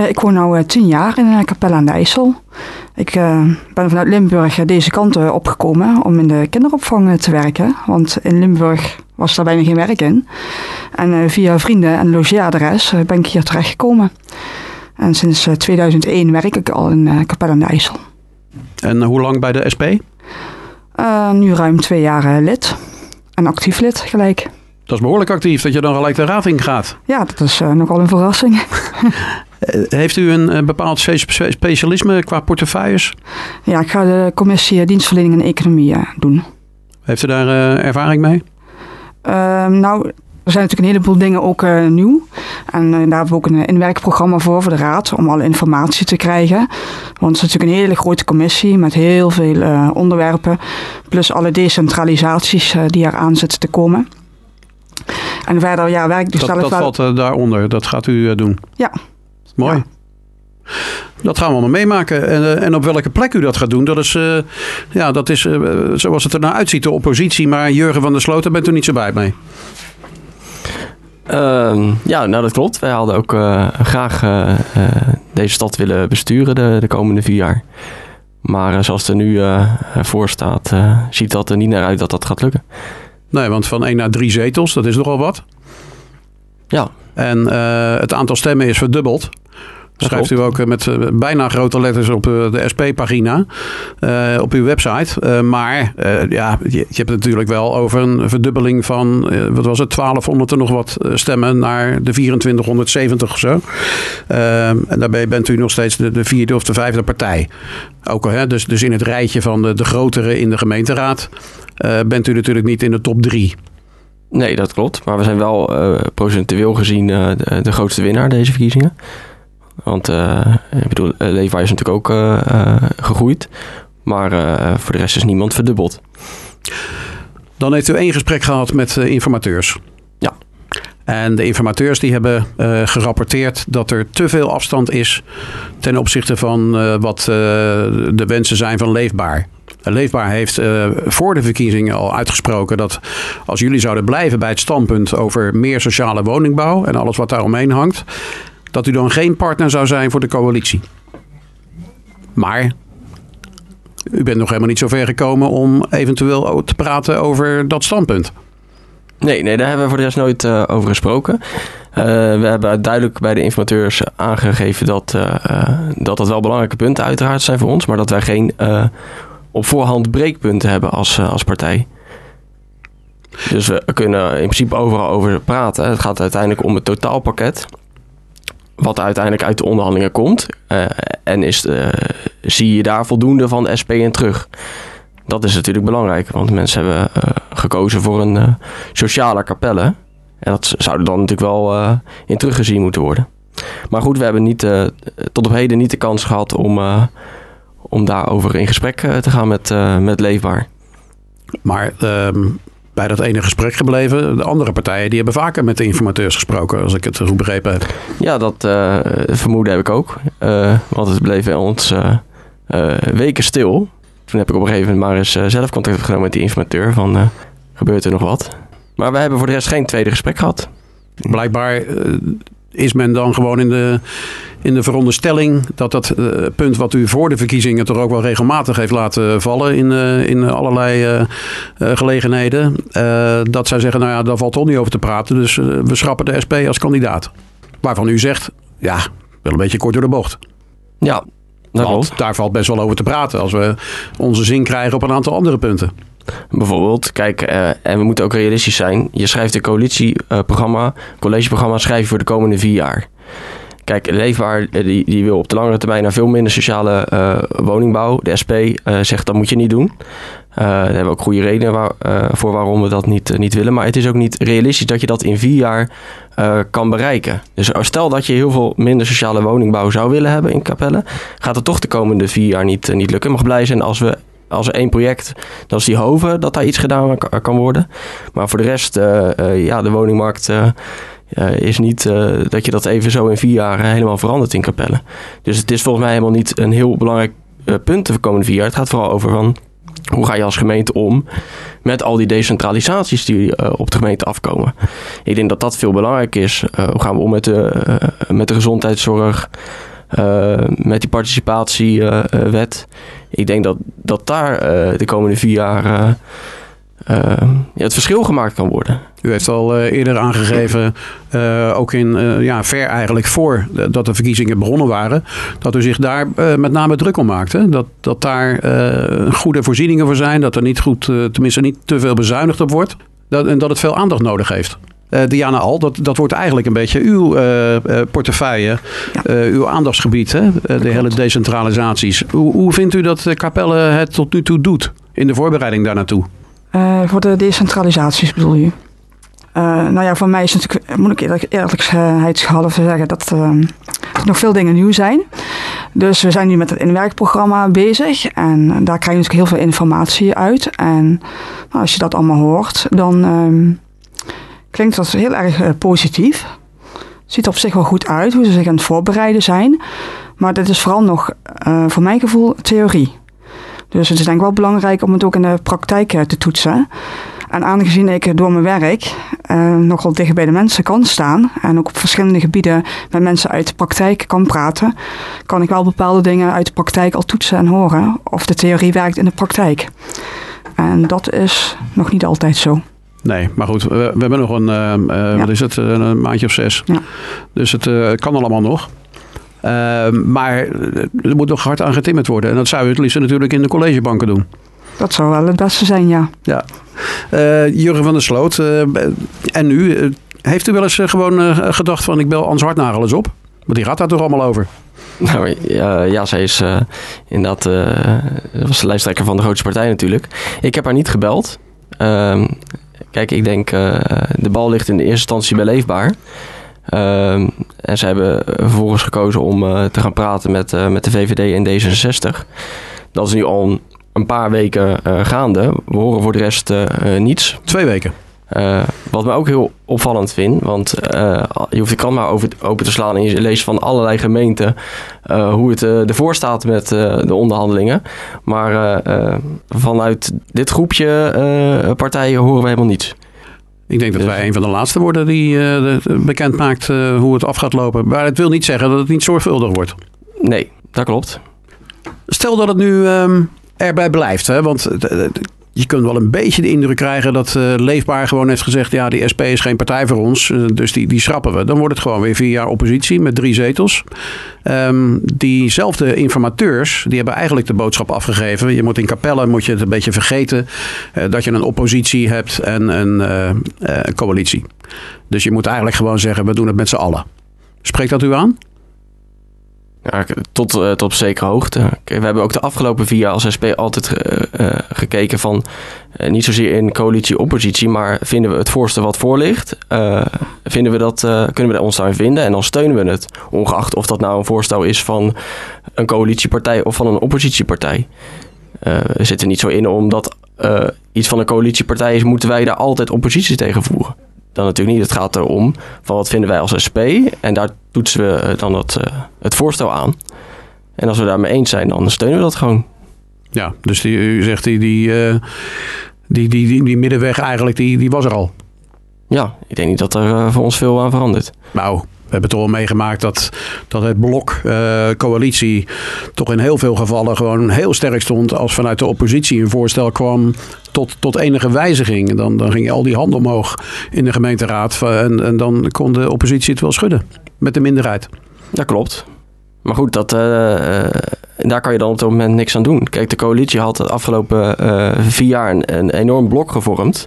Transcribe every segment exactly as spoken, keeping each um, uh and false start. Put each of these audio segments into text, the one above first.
Uh, ik woon nu uh, tien jaar in uh, Capelle aan de IJssel. Ik uh, ben vanuit Limburg uh, deze kant uh, opgekomen om in de kinderopvang uh, te werken. Want in Limburg was daar bijna geen werk in. En uh, via vrienden en logeeradres uh, ben ik hier terechtgekomen. En sinds uh, tweeduizend één werk ik al in uh, Capelle aan de IJssel. En uh, hoe lang bij de S P? Uh, nu ruim twee jaar uh, lid. En actief lid gelijk. Dat is behoorlijk actief, dat je dan gelijk de raad in gaat. Ja, dat is uh, nogal een verrassing. Heeft u een uh, bepaald spe- specialisme qua portefeuilles? Ja, ik ga de commissie dienstverlening en economie uh, doen. Heeft u daar uh, ervaring mee? Uh, nou, er zijn natuurlijk een heleboel dingen ook uh, nieuw. En uh, daar hebben we ook een inwerkprogramma voor, voor de raad, om alle informatie te krijgen. Want het is natuurlijk een hele grote commissie met heel veel uh, onderwerpen. Plus alle decentralisaties uh, die eraan zitten te komen. En verder, ja, werk dus dat, zelf dat wel... valt uh, daaronder, dat gaat u uh, doen? Ja. Mooi. Ja. Dat gaan we allemaal meemaken. En, uh, en op welke plek u dat gaat doen, dat is, uh, ja, dat is uh, zoals het er nou uitziet, de oppositie. Maar Jurgen van der Sloot, daar bent u niet zo bij mee. Uh, ja, nou dat klopt. Wij hadden ook uh, graag uh, uh, deze stad willen besturen de, de komende vier jaar. Maar uh, zoals het er nu uh, voor staat, uh, ziet dat er niet naar uit dat dat gaat lukken. Nee, want van één naar drie zetels, dat is nogal wat. Ja. En uh, het aantal stemmen is verdubbeld. Dat schrijft u ook met uh, bijna grote letters op uh, de S P-pagina, uh, op uw website. Uh, maar uh, ja, je, je hebt het natuurlijk wel over een verdubbeling van, uh, wat was het, twaalfhonderd en nog wat stemmen naar de vierentwintighonderdzeventig of zo. Uh, en daarbij bent u nog steeds de, de vierde of de vijfde partij. Ook al, hè, dus, dus in het rijtje van de, de grotere in de gemeenteraad uh, bent u natuurlijk niet in de top drie. Nee, dat klopt. Maar we zijn wel uh, procentueel gezien uh, de, de grootste winnaar deze verkiezingen. Want uh, ik bedoel, Leefbaar is natuurlijk ook uh, uh, gegroeid. Maar uh, voor de rest is niemand verdubbeld. Dan heeft u één gesprek gehad met uh, informateurs. Ja. En de informateurs die hebben uh, gerapporteerd dat er te veel afstand is ten opzichte van uh, wat uh, de wensen zijn van Leefbaar. Leefbaar heeft uh, voor de verkiezingen al uitgesproken dat als jullie zouden blijven bij het standpunt over meer sociale woningbouw en alles wat daar omheen hangt, dat u dan geen partner zou zijn voor de coalitie. Maar u bent nog helemaal niet zo ver gekomen om eventueel te praten over dat standpunt. Nee, nee, daar hebben we voor de rest nooit uh, over gesproken. Uh, we hebben duidelijk bij de informateurs aangegeven dat, uh, uh, dat dat wel belangrijke punten uiteraard zijn voor ons, maar dat wij geen uh, op voorhand breekpunten hebben als, uh, als partij. Dus we kunnen in principe overal over praten. Het gaat uiteindelijk om het totaalpakket. Wat uiteindelijk uit de onderhandelingen komt. Uh, en is, uh, zie je daar voldoende van de S P in terug. Dat is natuurlijk belangrijk. Want mensen hebben uh, gekozen voor een uh, sociale Capelle. En dat zou er dan natuurlijk wel uh, in teruggezien moeten worden. Maar goed, we hebben niet, uh, tot op heden niet de kans gehad om, uh, om daarover in gesprek uh, te gaan met, uh, met Leefbaar. Maar um, bij dat ene gesprek gebleven, de andere partijen die hebben vaker met de informateurs gesproken, als ik het goed begrepen heb. Ja, dat uh, vermoeden heb ik ook. Uh, want het bleef bij ons uh, uh, weken stil. Toen heb ik op een gegeven moment maar eens uh, zelf contact genomen met die informateur van uh, gebeurt er nog wat. Maar we hebben voor de rest geen tweede gesprek gehad. Blijkbaar uh, is men dan gewoon in de, in de veronderstelling dat dat uh, punt wat u voor de verkiezingen toch ook wel regelmatig heeft laten vallen in, uh, in allerlei uh, uh, gelegenheden. Uh, dat zij zeggen, nou ja, daar valt toch niet over te praten. Dus uh, we schrappen de S P als kandidaat. Waarvan u zegt, ja, wel een beetje kort door de bocht. Ja, dat klopt. Daar valt best wel over te praten als we onze zin krijgen op een aantal andere punten. Bijvoorbeeld, kijk, uh, en we moeten ook realistisch zijn. Je schrijft een coalitieprogramma, uh, collegeprogramma schrijf je voor de komende vier jaar. Kijk, Leefbaar die, die wil op de langere termijn naar veel minder sociale uh, woningbouw. De S P uh, zegt dat moet je niet doen. Uh, daar hebben we ook goede redenen waar, uh, voor waarom we dat niet, uh, niet willen. Maar het is ook niet realistisch dat je dat in vier jaar uh, kan bereiken. Dus stel dat je heel veel minder sociale woningbouw zou willen hebben in Capelle, gaat het toch de komende vier jaar niet, uh, niet lukken. Je mag blij zijn als we Als er één project, dat is die Hoven, dat daar iets gedaan kan worden. Maar voor de rest, uh, uh, ja, de woningmarkt uh, uh, is niet uh, dat je dat even zo in vier jaar uh, helemaal verandert in Capelle. Dus het is volgens mij helemaal niet een heel belangrijk uh, punt de komende vier jaar. Het gaat vooral over van, hoe ga je als gemeente om met al die decentralisaties die uh, op de gemeente afkomen. Ik denk dat dat veel belangrijk is. Uh, hoe gaan we om met de, uh, met de gezondheidszorg? Uh, met die participatiewet. Uh, ik denk dat, dat daar uh, de komende vier jaar uh, uh, ja, het verschil gemaakt kan worden. U heeft al uh, eerder aangegeven, uh, ook in uh, ja, ver eigenlijk voor de, dat de verkiezingen begonnen waren, dat u zich daar uh, met name druk om maakte. Dat, dat daar uh, goede voorzieningen voor zijn, dat er niet goed, uh, tenminste niet te veel bezuinigd op wordt. Dat, en dat het veel aandacht nodig heeft. Uh, Diana Al, dat, dat wordt eigenlijk een beetje uw uh, uh, portefeuille, ja. uh, uw aandachtsgebied, hè? Uh, de hele decentralisaties. Hoe, hoe vindt u dat Capelle het tot nu toe doet in de voorbereiding daar naartoe? Uh, voor de decentralisaties bedoel je? Uh, nou ja, voor mij is het natuurlijk, moet ik eerlijk, eerlijkheidshalve zeggen, dat uh, er nog veel dingen nieuw zijn. Dus we zijn nu met het inwerkprogramma bezig en daar krijg je natuurlijk heel veel informatie uit. En nou, als je dat allemaal hoort, dan uh, klinkt dat heel erg uh, positief. Ziet er op zich wel goed uit hoe ze zich aan het voorbereiden zijn. Maar dit is vooral nog, uh, voor mijn gevoel, theorie. Dus het is denk ik wel belangrijk om het ook in de praktijk uh, te toetsen. En aangezien ik door mijn werk uh, nogal dicht bij de mensen kan staan en ook op verschillende gebieden met mensen uit de praktijk kan praten, kan ik wel bepaalde dingen uit de praktijk al toetsen en horen of de theorie werkt in de praktijk. En dat is nog niet altijd zo. Nee, maar goed, we, we hebben nog een, uh, uh, ja. wat is het, een maandje of zes. Ja. Dus het uh, kan allemaal nog. Uh, maar er moet nog hard aan getimmerd worden. En dat zou u het liefst natuurlijk in de collegebanken doen. Dat zou wel het beste zijn, ja. ja. Uh, Jurgen van der Sloot, uh, en nu, uh, heeft u wel eens uh, gewoon uh, gedacht van ik bel Ans Hartnagel eens op? Want die gaat daar toch allemaal over? Nou ja, ja zij is uh, inderdaad, uh, was de lijsttrekker van de grootste partij natuurlijk. Ik heb haar niet gebeld. Uh, kijk, ik denk uh, de bal ligt in de eerste instantie bij Leefbaar. Uh, en ze hebben vervolgens gekozen om uh, te gaan praten met, uh, met de V V D en D zesenzestig. Dat is nu al een, een paar weken uh, gaande. We horen voor de rest uh, uh, niets. Twee weken. Uh, wat me ook heel opvallend vind, want uh, je hoeft de krant maar over, open te slaan en je leest van allerlei gemeenten uh, hoe het uh, ervoor staat met uh, de onderhandelingen. Maar uh, uh, vanuit dit groepje uh, partijen horen we helemaal niets. Ik denk dat dus wij een van de laatste worden die uh, bekend maakt uh, hoe het af gaat lopen. Maar het wil niet zeggen dat het niet zorgvuldig wordt. Nee, dat klopt. Stel dat het nu um, erbij blijft, hè? Want uh, je kunt wel een beetje de indruk krijgen dat uh, Leefbaar gewoon heeft gezegd, ja, die S P is geen partij voor ons, uh, dus die, die schrappen we. Dan wordt het gewoon weer vier jaar oppositie met drie zetels. Um, diezelfde informateurs, die hebben eigenlijk de boodschap afgegeven. Je moet in Capelle, moet je het een beetje vergeten, uh, dat je een oppositie hebt en een uh, uh, coalitie. Dus je moet eigenlijk gewoon zeggen, we doen het met z'n allen. Spreekt dat u aan? Ja, tot, uh, tot op zekere hoogte. Kijk, we hebben ook de afgelopen vier jaar als S P altijd uh, uh, gekeken van uh, niet zozeer in coalitie-oppositie, maar vinden we het voorstel wat voor ligt, uh, vinden we dat, uh, kunnen we ons daarin vinden en dan steunen we het. Ongeacht of dat nou een voorstel is van een coalitiepartij of van een oppositiepartij. Uh, we zitten niet zo in omdat uh, iets van een coalitiepartij is, moeten wij daar altijd oppositie tegen voeren. Dan natuurlijk niet. Het gaat erom van wat vinden wij als S P. En daar toetsen we dan het, uh, het voorstel aan. En als we daarmee eens zijn, dan steunen we dat gewoon. Ja, dus die, u zegt die, die, uh, die, die, die, die middenweg eigenlijk, die, die was er al. Ja, ik denk niet dat er uh, voor ons veel aan verandert. Nou, we hebben toch al meegemaakt dat, dat het blok uh, coalitie toch in heel veel gevallen gewoon heel sterk stond als vanuit de oppositie een voorstel kwam tot, tot enige wijziging. Dan, dan ging je al die handen omhoog in de gemeenteraad en, en dan kon de oppositie het wel schudden met de minderheid. Dat klopt. Maar goed, dat, uh, uh, daar kan je dan op het moment niks aan doen. Kijk, de coalitie had de afgelopen uh, vier jaar een, een enorm blok gevormd.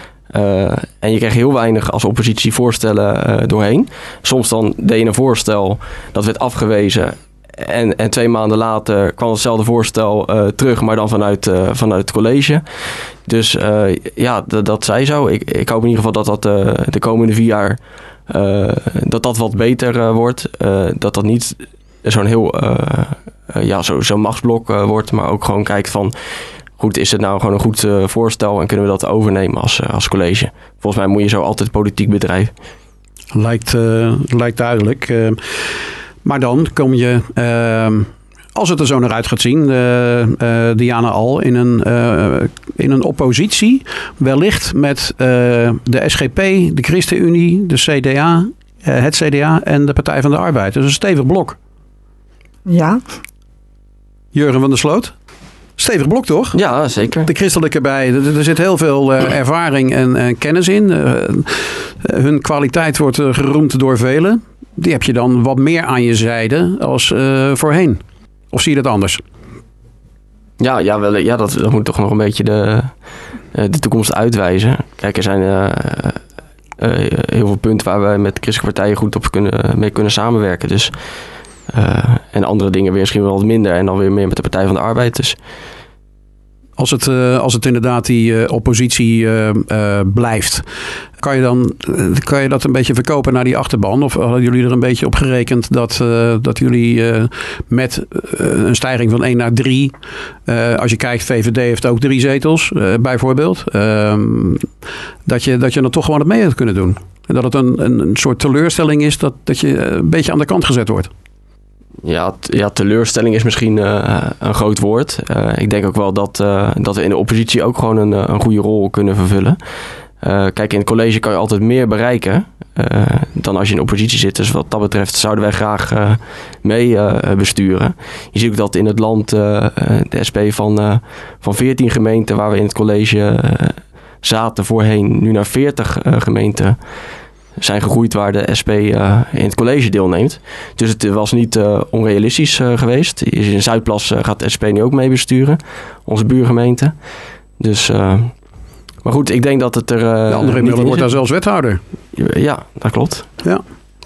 Uh, en je kreeg heel weinig als oppositie voorstellen uh, doorheen. Soms dan deed je een voorstel, dat werd afgewezen. En, en twee maanden later kwam hetzelfde voorstel uh, terug, maar dan vanuit, uh, vanuit het college. Dus uh, ja, d- dat zij zo. Ik, ik hoop in ieder geval dat dat uh, de komende vier jaar uh, dat dat wat beter uh, wordt. Uh, dat dat niet zo'n heel uh, uh, ja, zo, zo'n machtsblok uh, wordt, maar ook gewoon kijkt van, goed, is het nou gewoon een goed uh, voorstel en kunnen we dat overnemen als, uh, als college? Volgens mij moet je zo altijd politiek bedrijven. Lijkt, uh, lijkt duidelijk. Uh, maar dan kom je, uh, als het er zo naar uit gaat zien, uh, uh, Diana Al, in een, uh, in een oppositie, wellicht met uh, de S G P, de ChristenUnie, de C D A, uh, het C D A en de Partij van de Arbeid. Dus een stevig blok. Ja. Jurgen van der Sloot? Stevig blok, toch? Ja, zeker. De christelijke bij. Er, er zit heel veel uh, ervaring en, en kennis in. Uh, hun kwaliteit wordt uh, geroemd door velen. Die heb je dan wat meer aan je zijde als uh, voorheen. Of zie je dat anders? Ja, ja, wel, ja dat, dat moet toch nog een beetje de, de toekomst uitwijzen. Kijk, er zijn uh, uh, heel veel punten waar we met christelijke partijen goed op kunnen, mee kunnen samenwerken. Dus, uh, en andere dingen weer misschien wel wat minder. En dan weer meer met de Partij van de Arbeid. Dus. Als het, uh, als het inderdaad die uh, oppositie uh, uh, blijft, kan je, dan, uh, kan je dat een beetje verkopen naar die achterban? Of hadden jullie er een beetje op gerekend dat, uh, dat jullie uh, met uh, een stijging van één naar drie, uh, als je kijkt, V V D heeft ook drie zetels uh, bijvoorbeeld, uh, dat, je, dat je dan toch gewoon het mee had kunnen doen? En dat het een, een, een soort teleurstelling is dat, dat je een beetje aan de kant gezet wordt? Ja, t- ja, teleurstelling is misschien uh, een groot woord. Uh, ik denk ook wel dat, uh, dat we in de oppositie ook gewoon een, een goede rol kunnen vervullen. Uh, kijk, in het college kan je altijd meer bereiken uh, dan als je in de oppositie zit. Dus wat dat betreft zouden wij graag uh, mee uh, besturen. Je ziet ook dat in het land uh, de S P van, uh, van veertien gemeenten waar we in het college uh, zaten voorheen, nu naar veertig uh, gemeenten zijn gegroeid waar de S P uh, in het college deelneemt. Dus het was niet uh, onrealistisch uh, geweest. In Zuidplas uh, gaat de S P nu ook mee besturen. Onze buurgemeente. Dus, uh, maar goed, ik denk dat het er uh, de andere Miller wordt daar zelfs wethouder. Ja, dat klopt. Ja.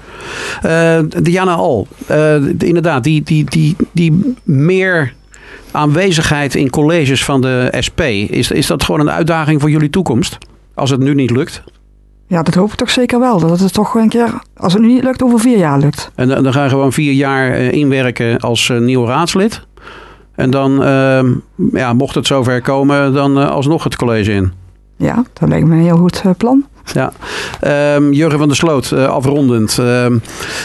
Uh, Diana Al, uh, inderdaad, die, die, die, die meer aanwezigheid in colleges van de S P, is, is dat gewoon een uitdaging voor jullie toekomst? Als het nu niet lukt? Ja, dat hoop ik toch zeker wel. Dat het toch een keer, als het nu niet lukt, over vier jaar lukt. En dan ga je gewoon vier jaar inwerken als nieuw raadslid. En dan, uh, ja, mocht het zover komen, dan uh, alsnog het college in. Ja, dat lijkt me een heel goed uh, plan. Ja, um, Jurgen van der Sloot, uh, afrondend. Uh, uh,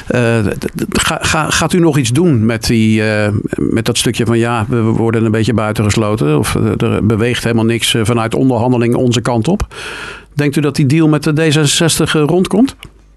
ga, ga, gaat u nog iets doen met, die, uh, met dat stukje van ja, we worden een beetje buitengesloten. Of uh, er beweegt helemaal niks uh, vanuit onderhandeling onze kant op. Denkt u dat die deal met de D zesenzestig uh, rondkomt?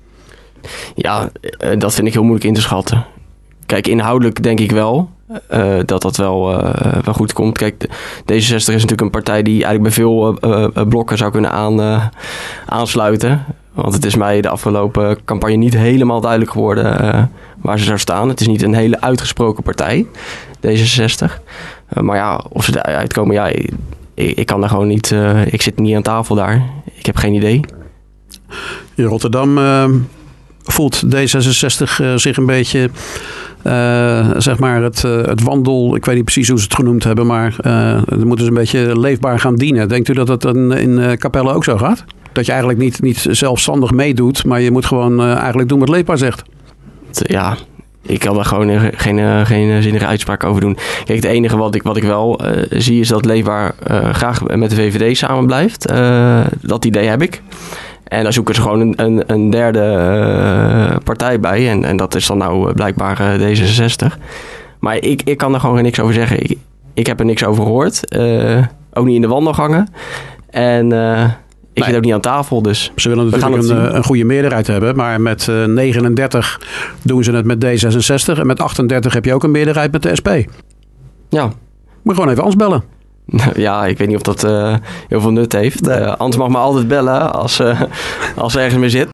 Ja, uh, dat vind ik heel moeilijk in te schatten. Kijk, inhoudelijk denk ik wel uh, dat dat wel, uh, wel goed komt. Kijk, D zesenzestig is natuurlijk een partij die eigenlijk bij veel uh, uh, blokken zou kunnen aan, uh, aansluiten. Want het is mij de afgelopen campagne niet helemaal duidelijk geworden uh, waar ze zou staan. Het is niet een hele uitgesproken partij, D zesenzestig. Uh, maar ja, of ze eruit komen, ja, ik, ik kan daar gewoon niet... Uh, ik zit niet aan tafel daar. Ik heb geen idee. In Rotterdam uh, voelt D zesenzestig uh, zich een beetje... Uh, zeg maar het, uh, het wandel, ik weet niet precies hoe ze het genoemd hebben, maar uh, het moet dus een beetje leefbaar gaan dienen. Denkt u dat dat in, in uh, Capelle ook zo gaat? Dat je eigenlijk niet, niet zelfstandig meedoet, maar je moet gewoon uh, eigenlijk doen wat leefbaar zegt? Ja, ik kan daar gewoon geen, uh, geen zinnige uitspraak over doen. Kijk, het enige wat ik, wat ik wel uh, zie is dat Leefbaar uh, graag met de V V D samen blijft. Uh, dat idee heb ik. En daar zoeken ze gewoon een, een, een derde uh, partij bij. En, en dat is dan nou blijkbaar uh, D zesenzestig. Maar ik, ik kan er gewoon niks over zeggen. Ik, ik heb er niks over gehoord. Uh, ook niet in de wandelgangen. En uh, ik nee. zit ook niet aan tafel. Dus ze willen natuurlijk een, een goede meerderheid hebben. Maar met uh, negenendertig doen ze het met D zesenzestig. En met achtendertig heb je ook een meerderheid met de S P. Ja. Moet gewoon even Ans bellen. Ja, ik weet niet of dat uh, heel veel nut heeft. Nee. Uh, Ans mag me altijd bellen als, uh, als er ergens mee zit.